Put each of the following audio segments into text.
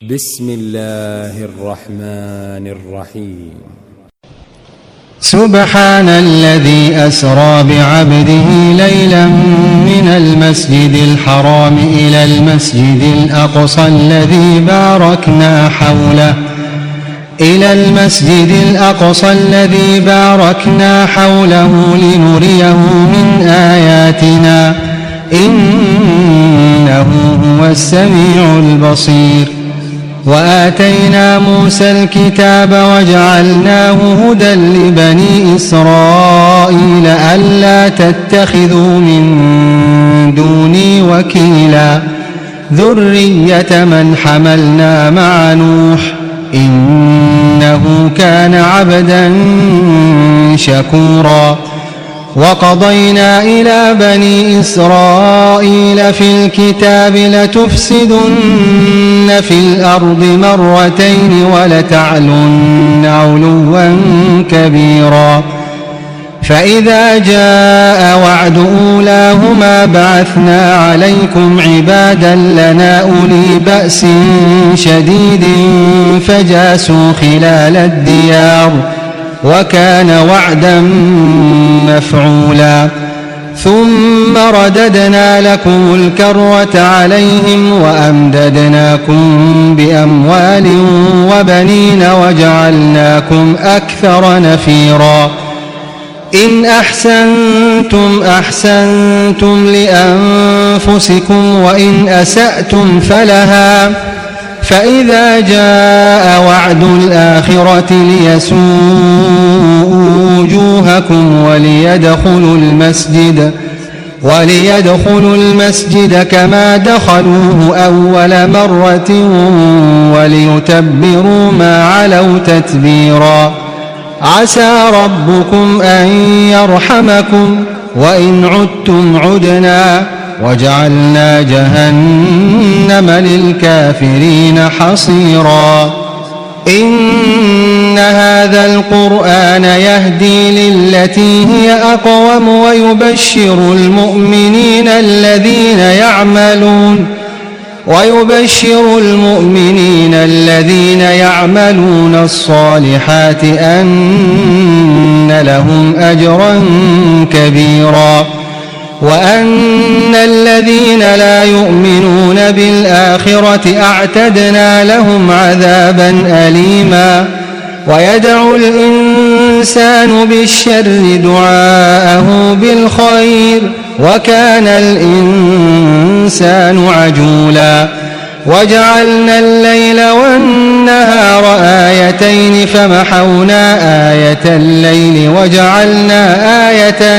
بسم الله الرحمن الرحيم. سبحان الذي أسرى بعبده ليلا من المسجد الحرام إلى المسجد الأقصى الذي باركنا حوله لنريه من آياتنا إنه هو السميع البصير. وآتينا موسى الكتاب وجعلناه هدى لبني إسرائيل ألا تتخذوا من دوني وكيلا ذرية من حملنا مع نوح إنه كان عبدا شكورا. وقضينا إلى بني إسرائيل في الكتاب لتفسدن في الأرض مرتين ولتعلن علوا كبيرا. فإذا جاء وعد أولاهما بعثنا عليكم عبادا لنا أولي بأس شديد فجاسوا خلال الديار وكان وعدا مفعولا. ثم رددنا لكم الكرة عليهم وأمددناكم بأموال وبنين وجعلناكم أكثر نفيرا. إن أحسنتم أحسنتم لأنفسكم وإن أسأتم فلها. فإذا جاء وعد الآخرة ليسوءوا وجوهكم وليدخلوا المسجد كما دخلوه أول مرة وليتبروا ما علوا تتبيرا. عسى ربكم أن يرحمكم وإن عدتم عدنا وجعلنا جهنم للكافرين حصيرا. إن هذا القرآن يهدي للتي هي أقوم ويبشر المؤمنين الذين يعملون الصالحات أن لهم أجرا كبيرا. وأن الذين لا يؤمنون بالآخرة أعتدنا لهم عذابا أليما. ويدعو الإنسان بالشر دعاءه بالخير وكان الإنسان عجولا. وجعلنا الليل والنهار آيتين فمحونا آية الليل وجعلنا آية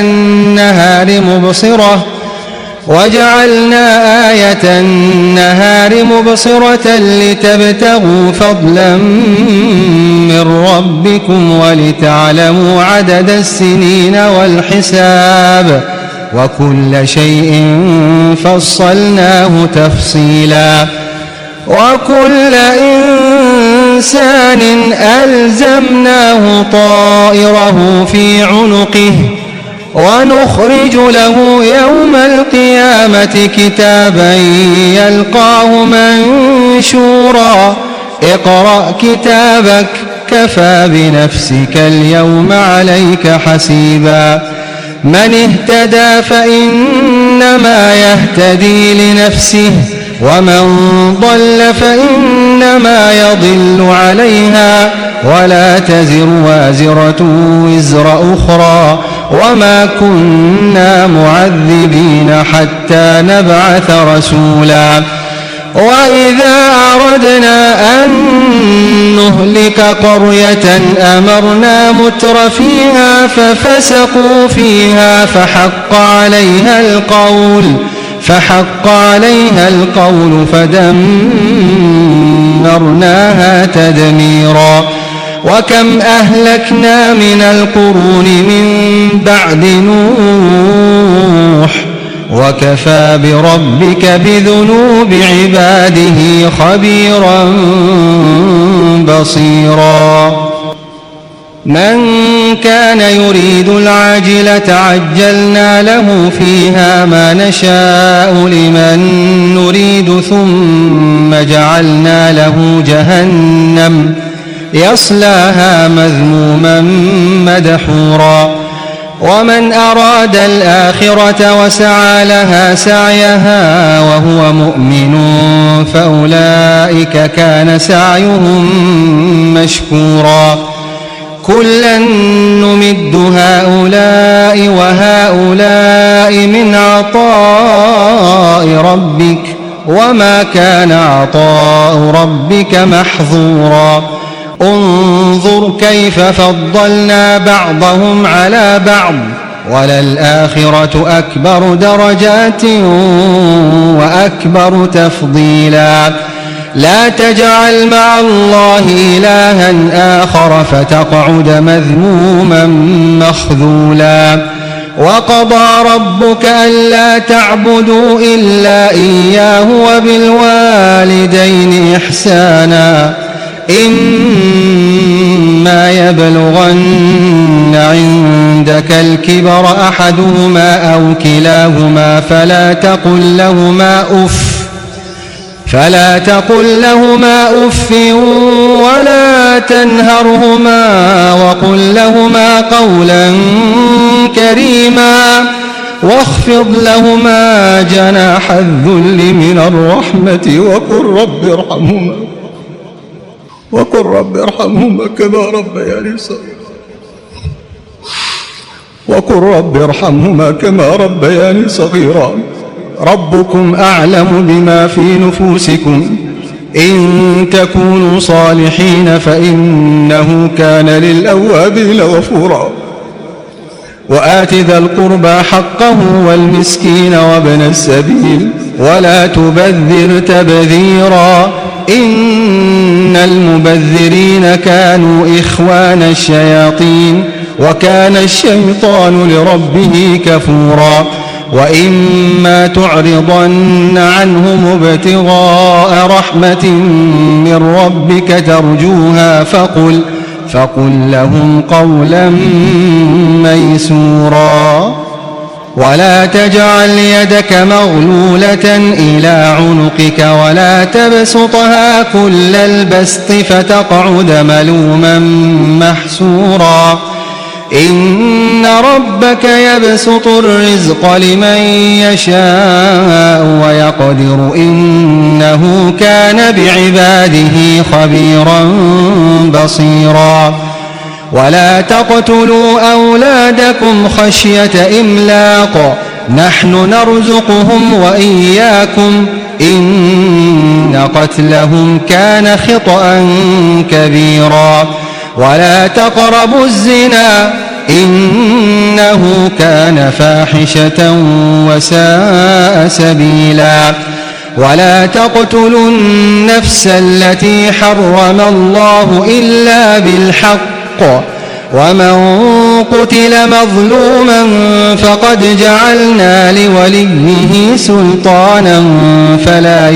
النهار مبصرة لتبتغوا فضلا من ربكم ولتعلموا عدد السنين والحساب وكل شيء فصلناه تفصيلا. وكل إنسان ألزمناه طائره في عنقه ونخرج له يوم القيامة كتابا يلقاه منشورا. اقرأ كتابك كفى بنفسك اليوم عليك حسيبا. من اهتدى فإنما يهتدي لنفسه ومن ضل فإنما يضل عليها ولا تزر وازرة وزر أخرى وما كنا معذبين حتى نبعث رسولا. وإذا أردنا أن نهلك قرية أمرنا متر فيها ففسقوا فيها فحق عليها القول فدمرناها تدميرا. وكم أهلكنا من القرون من بعد نوح وكفى بربك بذنوب عباده خبيرا بصيرا. من كان يريد العاجلة عجلنا له فيها ما نشاء لمن نريد ثم جعلنا له جهنم يصلاها مذموما مدحورا ومن أراد الآخرة وسعى لها سعيها وهو مؤمن فأولئك كان سعيهم مشكورا كلا نمد هؤلاء وهؤلاء من عطاء ربك وما كان عطاء ربك محظورا انظر كيف فضلنا بعضهم على بعض وللآخرة أكبر درجات وأكبر تفضيلا لا تجعل مع الله إلها آخر فتقعد مذموما مخذولا وقضى ربك ألا تعبدوا إلا إياه وبالوالدين إحسانا إما يبلغن عندك الكبر أحدهما أو كلاهما فلا تقل لهما أف ولا تنهرهما وقل لهما قولا كريما واخفض لهما جناح الذل من الرحمة وقل رب ارحمهما كما ربياني صغيرا ربكم أعلم بما في نفوسكم إن تكونوا صالحين فإنه كان للأوابين غفورا وآت ذا القربى حقه والمسكين وابن السبيل ولا تبذر تبذيرا إن المبذرين كانوا إخوان الشياطين وكان الشيطان لربه كفورا وإما تعرضن عنهم ابتغاء رحمة من ربك ترجوها فقل لهم قولا ميسورا ولا تجعل يدك مغلولة إلى عنقك ولا تبسطها كل البسط فتقعد ملوما محسورا إن ربك يبسط الرزق لمن يشاء ويقدر إنه كان بعباده خبيرا بصيرا ولا تقتلوا أولادكم خشية إملاق نحن نرزقهم وإياكم إن قتلهم كان خطأ كبيرا ولا تقربوا الزنا إنه كان فاحشة وساء سبيلا ولا تقتلوا النفس التي حرم الله إلا بالحق ومن قتل مظلوما فقد جعلنا لوليه سلطانا فلا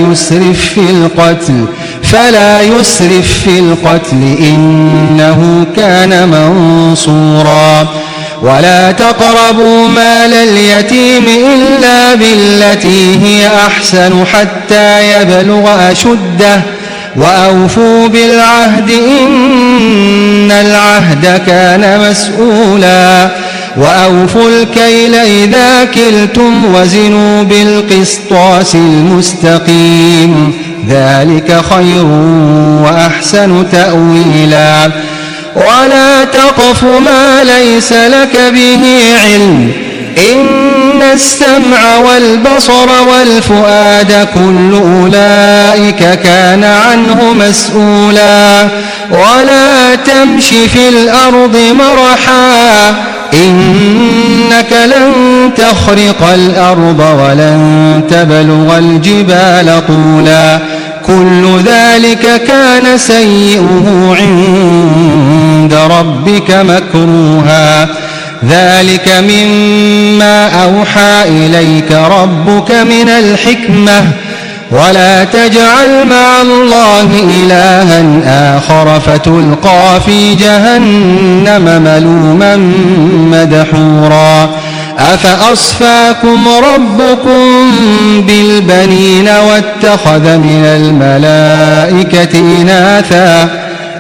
يسرف في القتل إنه كان منصورا ولا تقربوا مال اليتيم إلا بالتي هي أحسن حتى يبلغ أشده وأوفوا بالعهد إن العهد كان مسؤولا وأوفوا الكيل إذا كلتم وزنوا بالقسطاس المستقيم ذلك خير وأحسن تأويلا ولا تقف ما ليس لك به علم إن السمع والبصر والفؤاد كل أولئك كان عنه مسؤولا ولا تمش في الأرض مرحا إنك لن تخرق الأرض ولن تبلغ الجبال طولا كل ذلك كان سيئه عند ربك مكروها ذلك مما أوحى إليك ربك من الحكمة ولا تجعل مع الله إلها آخر فتلقى في جهنم ملوما مدحورا أفأصفاكم ربكم بالبنين واتخذ من الملائكة إناثا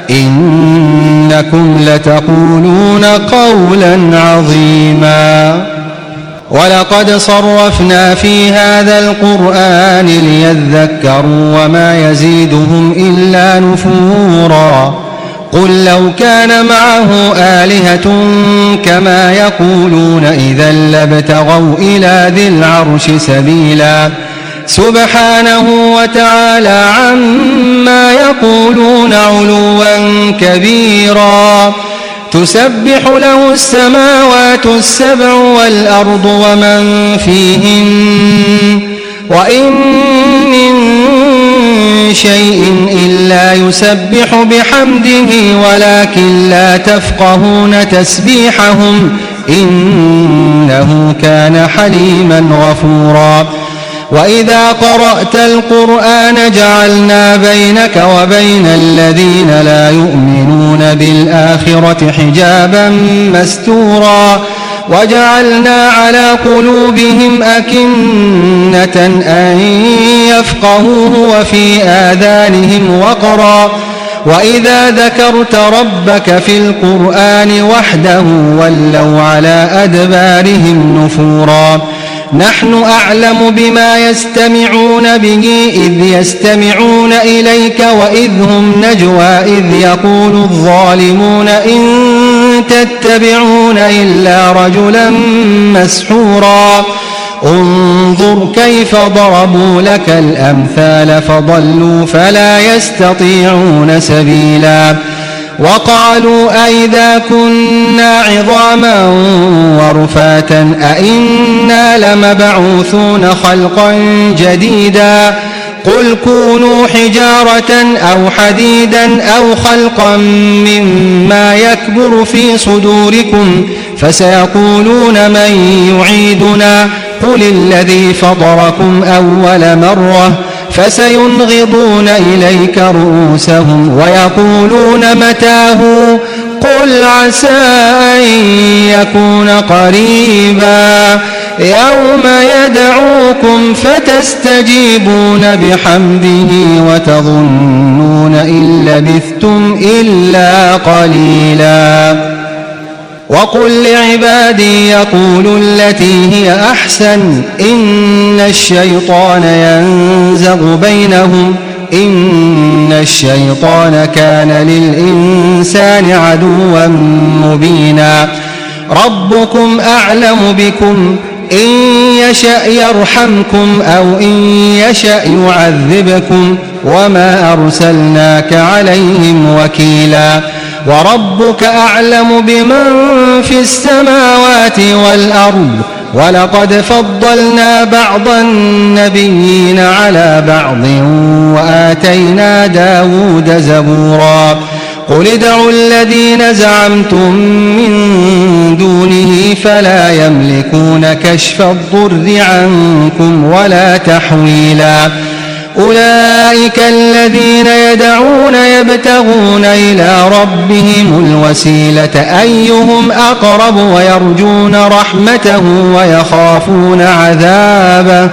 إنكم لتقولون قولا عظيما ولقد صرفنا في هذا القرآن ليذكروا وما يزيدهم إلا نفورا قل لو كان معه آلهة كما يقولون إذا لابتغوا إلى ذي العرش سبيلا سبحانه وتعالى عما يقولون علوا كبيرا تسبح له السماوات السبع والأرض ومن فيهن وإن من شيء إلا يسبح بحمده ولكن لا تفقهون تسبيحهم إنه كان حليما غفورا وإذا قرأت القرآن جعلنا بينك وبين الذين لا يؤمنون بالآخرة حجابا مستورا وجعلنا على قلوبهم أكنة أن يفقهوه وفي آذانهم وقرا وإذا ذكرت ربك في القرآن وحده ولوا على أدبارهم نفورا نحن أعلم بما يستمعون به إذ يستمعون إليك وإذ هم نجوى إذ يقول الظالمون إن تتبعون إلا رجلا مسحورا انظر كيف ضربوا لك الأمثال فضلوا فلا يستطيعون سبيلا وقالوا أئذا كنا عظاما ورفاتا أئنا لمبعوثون خلقا جديدا قل كونوا حجارة أو حديدا أو خلقا مما يكبر في صدوركم فسيقولون من يعيدنا قل الذي فطركم أول مرة فسينغضون إليك رؤوسهم ويقولون متاه قل عسى أن يكون قريبا يوم يدعوكم فتستجيبون بحمده وتظنون إن لبثتم إلا قليلا وقل لعبادي يقولوا التي هي أحسن إن الشيطان ينزغ بينهم إن الشيطان كان للإنسان عدوا مبينا ربكم أعلم بكم إن يشأ يرحمكم أو إن يشأ يعذبكم وما أرسلناك عليهم وكيلا وربك أعلم بمن في السماوات والأرض ولقد فضلنا بعض النبيين على بعض وآتينا داود زبورا قل ادعوا الذين زعمتم من دونه فلا يملكون كشف الضر عنكم ولا تحويلا أولئك الذين يدعون يبتغون إلى ربهم الوسيلة أيهم أقرب ويرجون رحمته ويخافون عذابه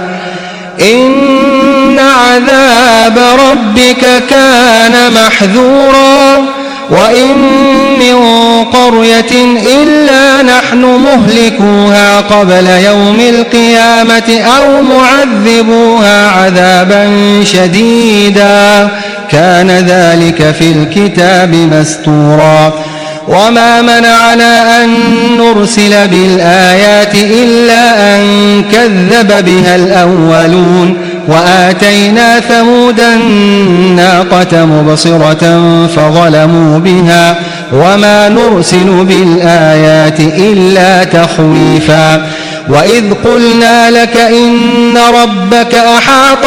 إن عذاب ربك كان محذورا وإن من قرية إلا نحن مهلكوها قبل يوم القيامة أو معذبوها عذابا شديدا كان ذلك في الكتاب مستورا وما منعنا أن نرسل بالآيات إلا أن كذب بها الأولون وآتينا ثمود الناقة مبصرة فظلموا بها وما نرسل بالآيات إلا تخويفا وإذ قلنا لك إن ربك أحاط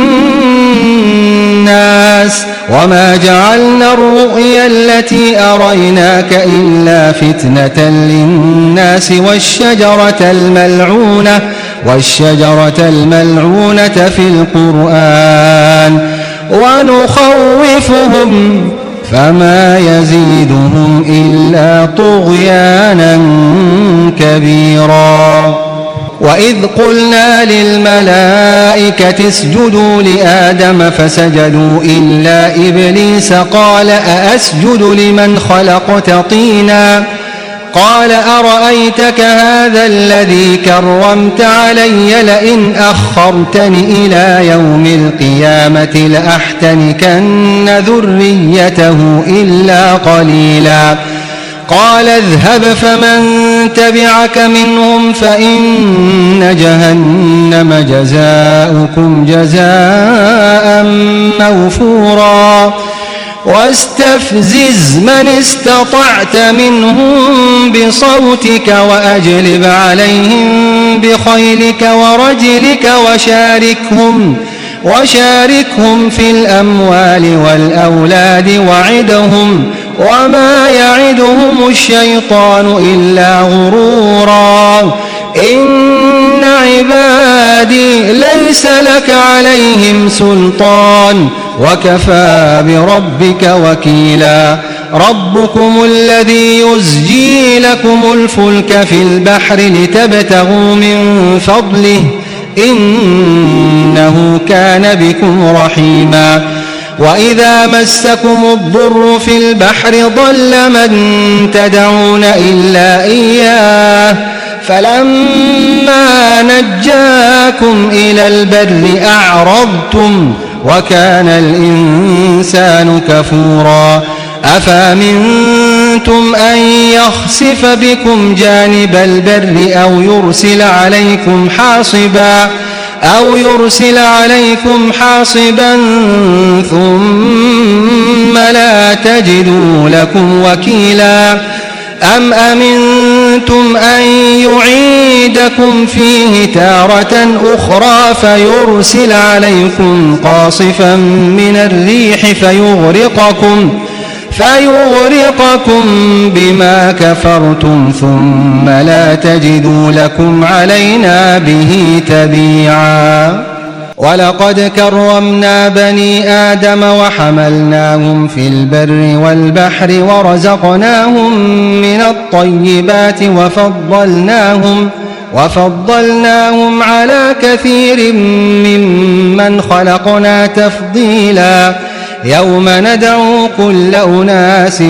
بالناس وما جعلنا الرؤيا التي أريناك إلا فتنة للناس والشجرة الملعونة في القرآن ونخوفهم فما يزيدهم إلا طغيانا كبيرا. وإذ قلنا للملائكة اسجدوا لآدم فسجدوا إلا إبليس قال أأسجد لمن خلقت طينا قال أرأيتك هذا الذي كرمت علي لئن أخرتني إلى يوم القيامة لأحتنكن ذريته إلا قليلا. قال اذهب فمن تبعك منهم فإن جهنم جزاؤكم جزاء موفورا. واستفزز من استطعت منهم بصوتك وأجلب عليهم بخيلك ورجلك وشاركهم في الأموال والأولاد وعدهم وما يعدهم الشيطان إلا غرورا. إن عبادي ليس لك عليهم سلطان وكفى بربك وكيلا. ربكم الذي يزجي لكم الفلك في البحر لتبتغوا من فضله إنه كان بكم رحيما. وإذا مسكم الضر في البحر ضل من تدعون إلا إياه فلما نجاكم إلى البر أعرضتم وكان الإنسان كفورا. أفأمنتم أن يخسف بكم جانب البر أو يرسل عليكم حاصبا ثم لا تجدوا لكم وكيلا. أم أمنتم أن يعيدكم فيه تارة أخرى فيرسل عليكم قاصفا من الريح فيغرقكم بما كفرتم ثم لا تجدوا لكم علينا به تبيعا. ولقد كرمنا بني آدم وحملناهم في البر والبحر ورزقناهم من الطيبات وفضلناهم على كثير ممن خلقنا تفضيلا. يوم ندعو كل أناس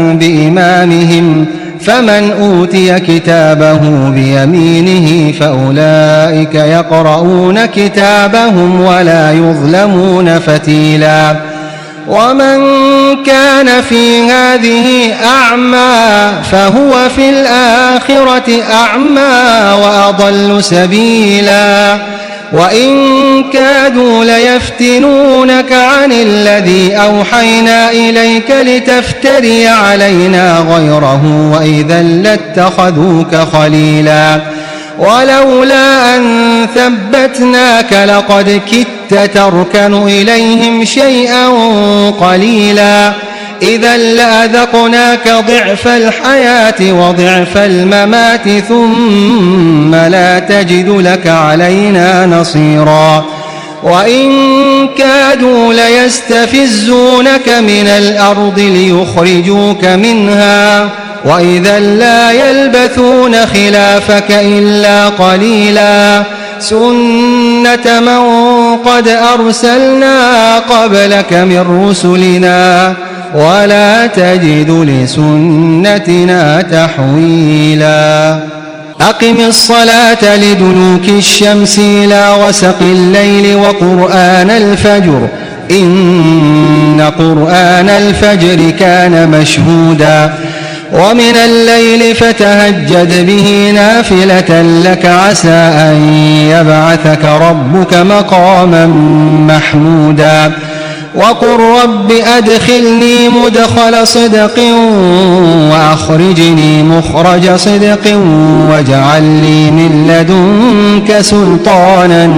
بإمامهم فمن أوتي كتابه بيمينه فأولئك يقرؤون كتابهم ولا يظلمون فتيلا. ومن كان في هذه أعمى فهو في الآخرة أعمى وأضل سبيلا. وإن كادوا ليفتنونك عن الذي أوحينا إليك لتفتري علينا غيره وإذا لاتخذوك خليلا. ولولا أن ثبتناك لقد كدت تركن إليهم شيئا قليلا. إذا لأذقناك ضعف الحياة وضعف الممات ثم لا تجد لك علينا نصيرا. وإن كادوا ليستفزونك من الأرض ليخرجوك منها وإذا لا يلبثون خلافك إلا قليلا. سنة من قد أرسلنا قبلك من رسلنا ولا تجد لسنتنا تحويلا. أقم الصلاة لدلوك الشمس إلى غسق الليل وقرآن الفجر إن قرآن الفجر كان مشهودا. ومن الليل فتهجد به نافلة لك عسى أن يبعثك ربك مقاما محمودا. وقل رب أدخلني مدخل صدق وأخرجني مخرج صدق واجعل لي من لدنك سلطانا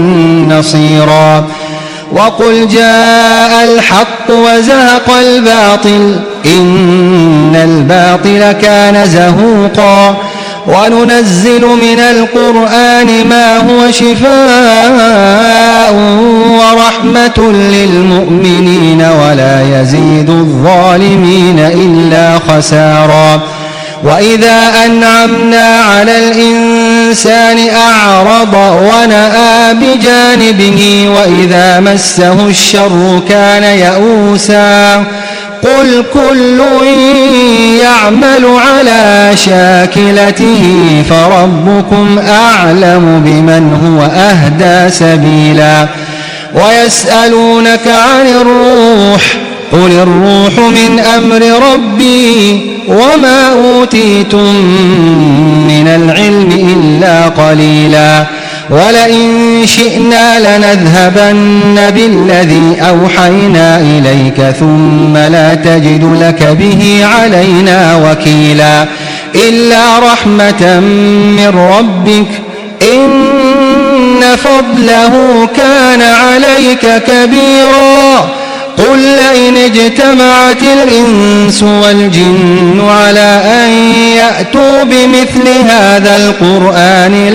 نصيرا. وقل جاء الحق وزهق الباطل إن الباطل كان زهوقا. وننزل من القرآن ما هو شفاء ورحمة للمؤمنين ولا يزيد الظالمين إلا خسارا. وإذا أنعمنا على الإنسان أعرض ونأى بجانبه وإذا مسه الشر كان يئوسا. قل كل يعمل على شاكلته فربكم أعلم بمن هو أهدى سبيلا. ويسألونك عن الروح قل الروح من أمر ربي وما أوتيتم من العلم إلا قليلا. ولئن شئنا لنذهبن بالذي أوحينا إليك ثم لا تجد لك به علينا وكيلا. إلا رحمة من ربك إن فضله كان عليك كبيرا. قل لئن اجتمعت الإنس والجن على أن يأتوا بمثل هذا القرآن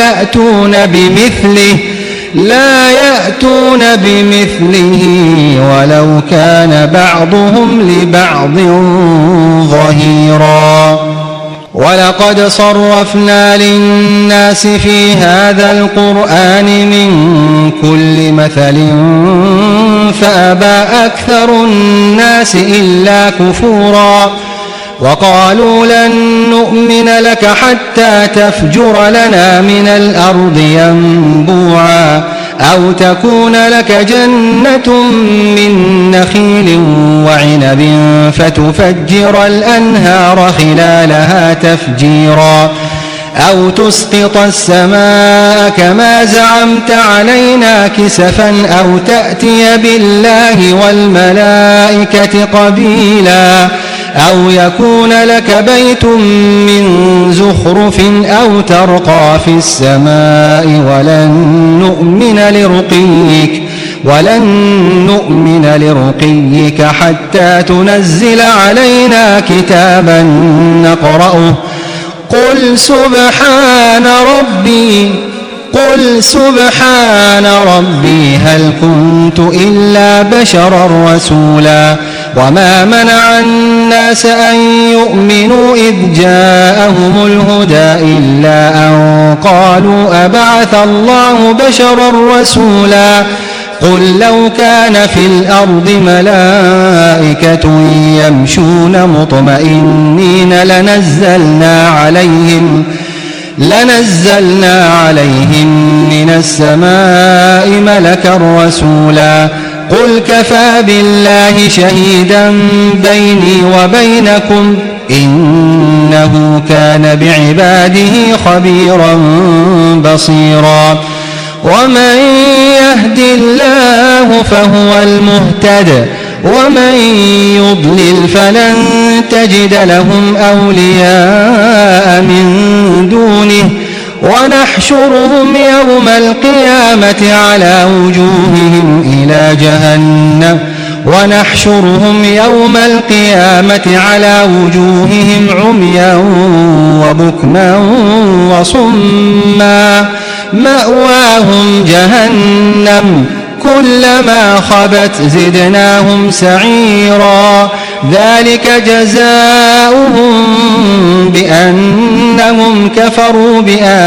لا يأتون بمثله ولو كان بعضهم لبعض ظهيرا. ولقد صرفنا للناس في هذا القرآن من كل مثل فأبى أكثر الناس إلا كفورا. وقالوا لن نؤمن لك حتى تفجر لنا من الأرض ينبوعا أو تكون لك جنة من نخيل وعنب فتفجر الأنهار خلالها تفجيرا أو تسقط السماء كما زعمت علينا كسفا أو تأتي بالله والملائكة قبيلا أو يكون لك بيت من زخرف أو ترقى في السماء ولن نؤمن لرقيك حتى تنزل علينا كتابا نقرأه. قل سبحان ربي هل كنت إلا بشرا رسولا. وما منع الناس أن يؤمنوا إذ جاءهم الهدى إلا أن قالوا أبعث الله بشرا رسولا. قل لو كان في الأرض ملائكة يمشون مطمئنين لنزلنا عليهم من السماء ملكا رسولا. قل كفى بالله شهيدا بيني وبينكم إنه كان بعباده خبيرا بصيرا. ومن يهد الله فهو المهتد ومن يضلل فلن تجد لهم أولياء من دونه. ونحشرهم يوم القيامة على وجوههم عميا وبكما وصما مأواهم جهنم كلما خبت زدناهم سعيرا. ذلك جزاؤهم بأنهم كفروا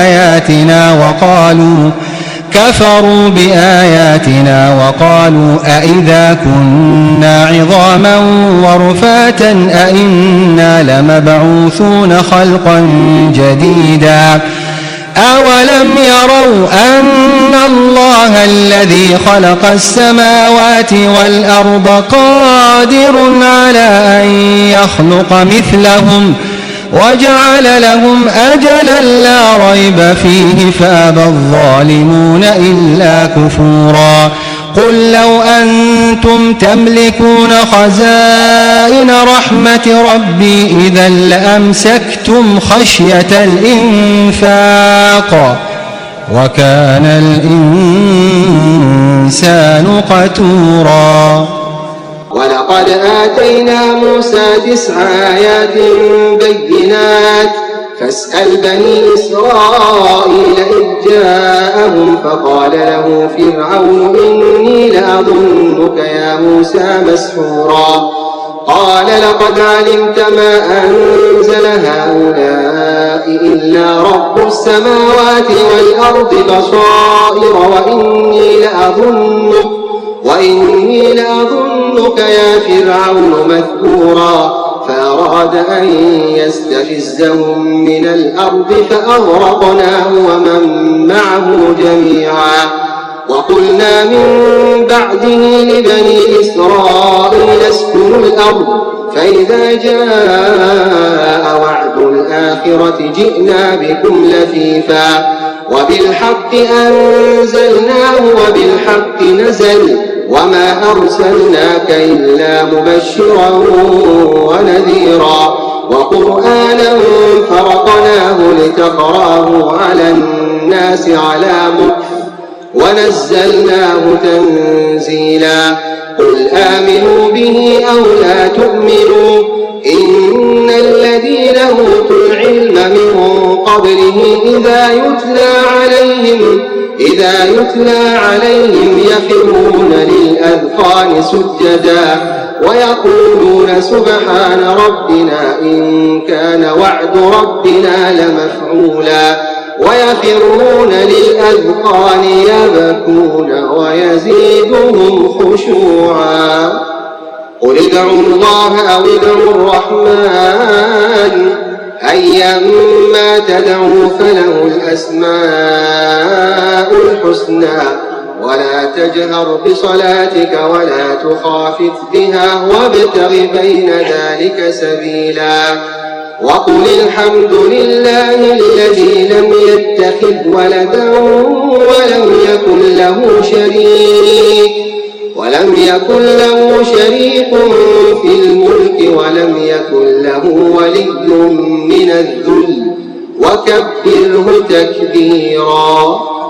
بآياتنا وقالوا أئذا كنا عظاما ورفاتا أئنا لمبعوثون خلقا جديدا. أولم يروا أن الله الذي خلق السماوات والأرض قادر على أن يخلق مثلهم وجعل لهم أجلا لا ريب فيه فأبى الظالمون إلا كفورا. قل لو أنتم تملكون خزائن رحمة ربي إذا لأمسكتم خشية الإنفاق وكان الإنسان قتورا. ولقد آتينا موسى 9 آيات بينات فاسأل بني إسرائيل إذ جاءهم فقال له فرعون إني لأظنك يا موسى مسحورا قال لقد علمت ما أنزل هؤلاء إلا رب السماوات والأرض بصائر وإني لأظنك يا فرعون مثبورا فأراد أن يستفزهم من الأرض فأغرقناه ومن معه جميعا وقلنا من بعده لبني إسرائيل اسكنوا الأرض فإذا جاء وعد الآخرة جئنا بكم لفيفا وبالحق أنزلناه وبالحق نزل وما أرسلناك إلا مبشرا ونذيرا وقرآنا فرقناه لتقرأه على الناس على مكث ونزلناه تنزيلا قل آمنوا به أو لا تؤمنوا إن الذين أوتوا العلم من قبله إذا يتلى عليهم يخرون للأذقان سجدا ويقولون سبحان ربنا إن كان وعد ربنا لمفعولا ويخرون للأذقان يبكون ويزيدهم خشوعا قل ادعوا الله أو ادعوا الرحمن أيما تدعوا فله الأسماء الحسنى ولا تجهر بصلاتك ولا تخافت بها وابتغ بين ذلك سبيلا وقل الحمد لله الذي لم يتخذ ولدا ولم يكن له شريك في الملك ولم يكن له ولي من الذل وكبره تكبيرا